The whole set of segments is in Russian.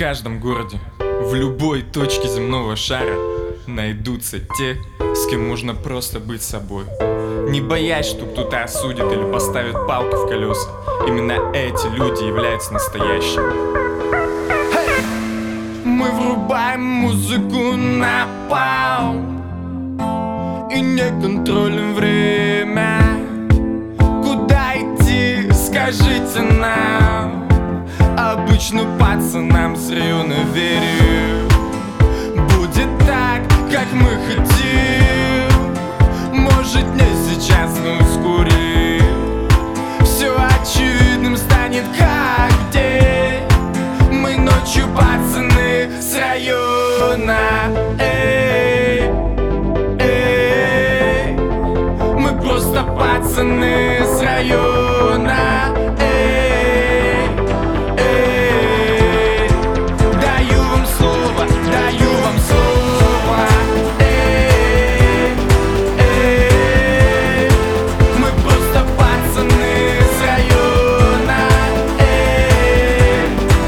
каждом городе, в любой точке земного шара найдутся те, с кем можно просто быть собой, не боясь, что кто-то осудит или поставит палки в колеса. Именно эти люди являются настоящими. Мы врубаем музыку на пау и не контролируем время. Куда идти, скажите нам. Обычно пацанам с района верю. Будет так, как мы хотим. Может не сейчас, но вскоре все очевидным станет, как день. Мы ночью пацаны с района. Эй, эй. Мы просто пацаны с района. Эй, эй. Даю вам слово, даю вам слово. Эй, эй. Мы просто пацаны с района. Эй,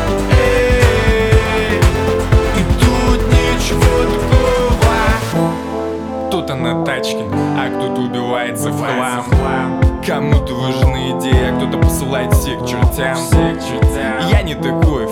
эй. И тут ничего такого. Кто-то на тачке, а кто-то убивается в хлам. Кому-то важны идеи, а кто-то посылает всех к чертям. Я не такой,